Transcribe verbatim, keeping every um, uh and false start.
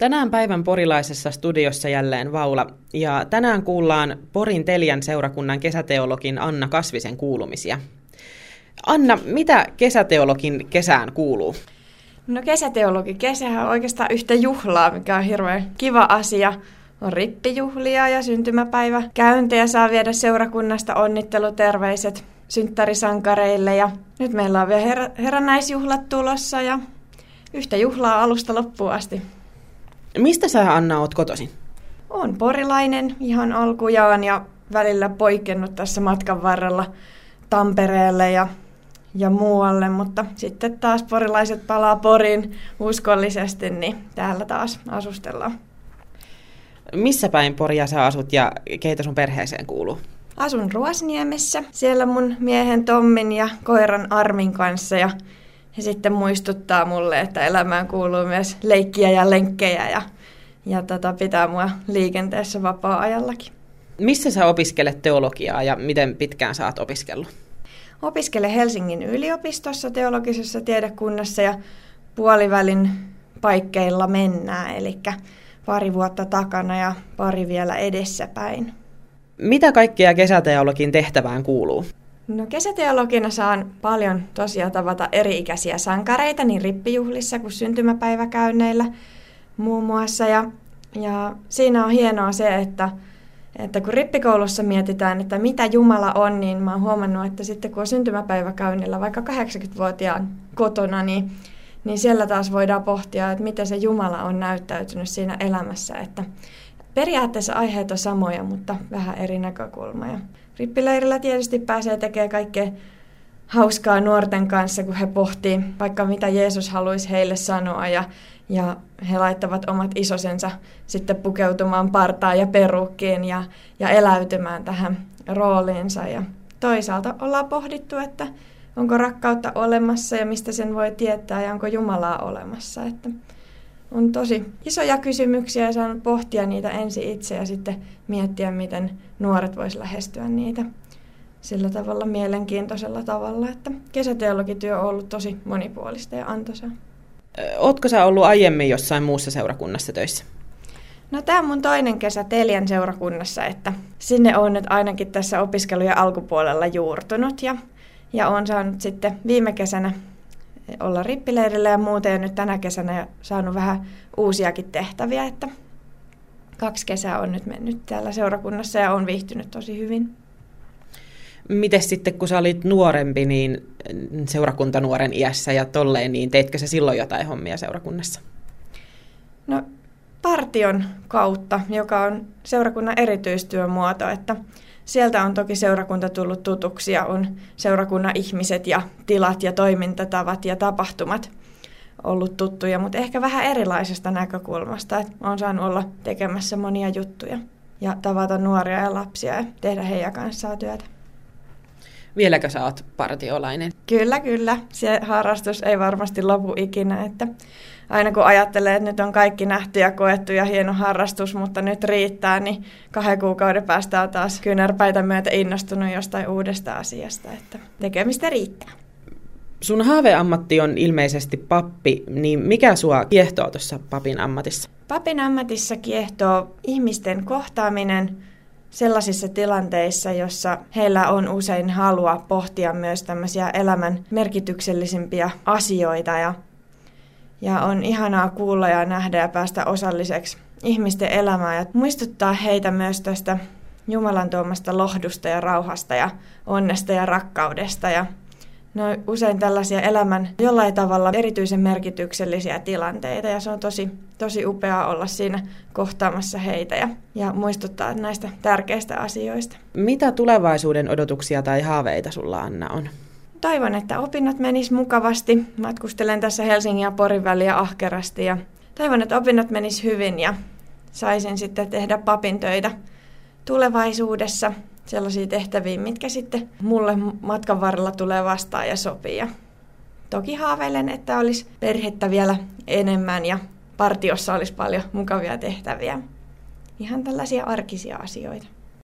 Tänään päivän porilaisessa studiossa jälleen Vaula, ja tänään kuullaan Porin Teliän seurakunnan kesäteologin Anna Kasvisen kuulumisia. Anna, mitä kesäteologin kesään kuuluu? No kesäteologin kesähän on oikeastaan yhtä juhlaa, mikä on hirveän kiva asia. On rippijuhlia ja syntymäpäiväkäyntejä, saa viedä seurakunnasta onnitteluterveiset synttärisankareille. Ja nyt meillä on vielä her- herännäisjuhlat tulossa ja yhtä juhlaa alusta loppuun asti. Mistä sä, Anna, oot kotoisin? Olen porilainen ihan alkujaan ja välillä poikennut tässä matkan varrella Tampereelle ja, ja muualle, mutta sitten taas porilaiset palaa Poriin uskollisesti, niin täällä taas asustellaan. Missä päin Poria sä asut ja keitä sun perheeseen kuuluu? Asun Ruosniemessä, siellä mun miehen Tommin ja koiran Armin kanssa ja he sitten muistuttaa mulle, että elämään kuuluu myös leikkiä ja lenkkejä ja, ja tota, pitää mua liikenteessä vapaa-ajallakin. Missä sä opiskelet teologiaa ja miten pitkään sä oot opiskellut? Opiskelen Helsingin yliopistossa teologisessa tiedekunnassa ja puolivälin paikkeilla mennään, eli pari vuotta takana ja pari vielä edessäpäin. Mitä kaikkea kesäteologin tehtävään kuuluu? No kesäteologina saan paljon tosiaan tavata eri-ikäisiä sankareita niin rippijuhlissa kuin syntymäpäiväkäynneillä muun muassa. Ja, ja siinä on hienoa se, että, että kun rippikoulussa mietitään, että mitä Jumala on, niin mä oon huomannut, että sitten kun on syntymäpäiväkäynnillä vaikka kahdeksankymmentävuotiaan kotona, niin, niin siellä taas voidaan pohtia, että miten se Jumala on näyttäytynyt siinä elämässä. Että periaatteessa aiheet on samoja, mutta vähän eri näkökulma. Ja rippileirillä tietysti pääsee tekemään kaikkea hauskaa nuorten kanssa, kun he pohtii vaikka mitä Jeesus haluaisi heille sanoa. Ja, ja he laittavat omat isosensa sitten pukeutumaan partaan ja peruukkiin ja, ja eläytymään tähän rooliinsa. Ja toisaalta ollaan pohdittu, että onko rakkautta olemassa ja mistä sen voi tietää ja onko Jumalaa olemassa. Että on tosi isoja kysymyksiä ja saanut pohtia niitä ensin itse ja sitten miettiä, miten nuoret vois lähestyä niitä sillä tavalla mielenkiintoisella tavalla, että kesäteologityö on ollut tosi monipuolista ja antoisaa. Ootko sä ollut aiemmin jossain muussa seurakunnassa töissä? No tämä on mun toinen kesä Teliän seurakunnassa, että sinne on nyt ainakin tässä opiskelujen alkupuolella juurtunut ja, ja on saanut sitten viime kesänä olla rippileirillä ja muuten ja nyt tänä kesänä saanut vähän uusiakin tehtäviä, että kaksi kesää on nyt mennyt täällä seurakunnassa ja on viihtynyt tosi hyvin. Mites sitten, kun sä olit nuorempi, niin seurakuntanuoren iässä ja tolleen, niin teitkö sä silloin jotain hommia seurakunnassa? No partion kautta, joka on seurakunnan erityistyömuoto, että sieltä on toki seurakunta tullut tutuksi ja on seurakunnan ihmiset ja tilat ja toimintatavat ja tapahtumat ollut tuttuja, mutta ehkä vähän erilaisesta näkökulmasta. Että olen saanut olla tekemässä monia juttuja ja tavata nuoria ja lapsia ja tehdä heidän kanssaan työtä. Vieläkö sä oot partiolainen? Kyllä, kyllä. Se harrastus ei varmasti lopu ikinä, että aina kun ajattelee, että nyt on kaikki nähty ja koettu ja hieno harrastus, mutta nyt riittää, niin kahden kuukauden päästä on taas kyynärpäitä myötä innostunut jostain uudesta asiasta, että tekemistä riittää. Sun haaveammatti on ilmeisesti pappi, niin mikä sua kiehtoo tuossa papin ammatissa? Papin ammatissa kiehtoo ihmisten kohtaaminen sellaisissa tilanteissa, jossa heillä on usein halua pohtia myös tämmöisiä elämän merkityksellisimpiä asioita ja Ja on ihanaa kuulla ja nähdä ja päästä osalliseksi ihmisten elämään ja muistuttaa heitä myös tästä Jumalan tuomasta lohdusta ja rauhasta ja onnesta ja rakkaudesta. Ja ne on usein tällaisia elämän jollain tavalla erityisen merkityksellisiä tilanteita ja se on tosi, tosi upeaa olla siinä kohtaamassa heitä ja, ja muistuttaa näistä tärkeistä asioista. Mitä tulevaisuuden odotuksia tai haaveita sulla, Anna, on? Toivon, että opinnot menis mukavasti. Matkustelen tässä Helsingin ja Porin väliä ahkerasti ja toivon, että opinnot menis hyvin ja saisin sitten tehdä papin töitä tulevaisuudessa sellaisia tehtäviä, mitkä sitten mulle matkan varrella tulee vastaan ja sopii. Ja toki haaveilen, että olisi perhettä vielä enemmän ja partiossa olisi paljon mukavia tehtäviä. Ihan tällaisia arkisia asioita.